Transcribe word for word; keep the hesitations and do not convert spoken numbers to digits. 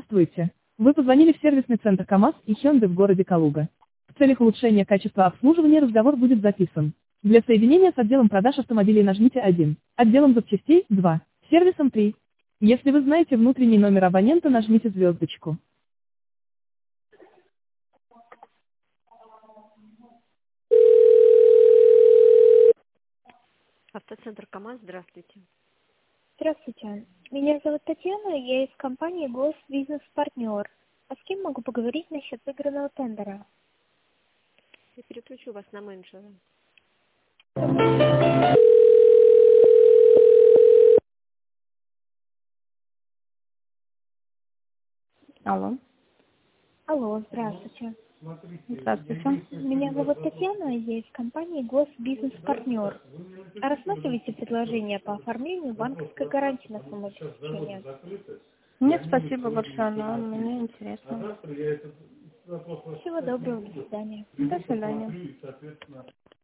Здравствуйте. Вы позвонили в сервисный центр КАМАЗ и Hyundai в городе Калуга. В целях улучшения качества обслуживания разговор будет записан. Для соединения с отделом продаж автомобилей нажмите один, отделом запчастей– два, сервисом три. Если вы знаете внутренний номер абонента, нажмите звездочку. Автоцентр КАМАЗ, здравствуйте. Здравствуйте. Меня зовут Татьяна, я из компании Гос Бизнес Партнер. А с кем могу поговорить насчет выигранного тендера? Я переключу вас на менеджера. Алло. Алло, здравствуйте. Здравствуйте. Меня зовут Татьяна, я из компании Гос Бизнес Партнер. А рассматриваете предложение по оформлению банковской гарантии на сумму обеспечения? Нет, спасибо большое, но мне интересно. Всего доброго, до свидания. До свидания.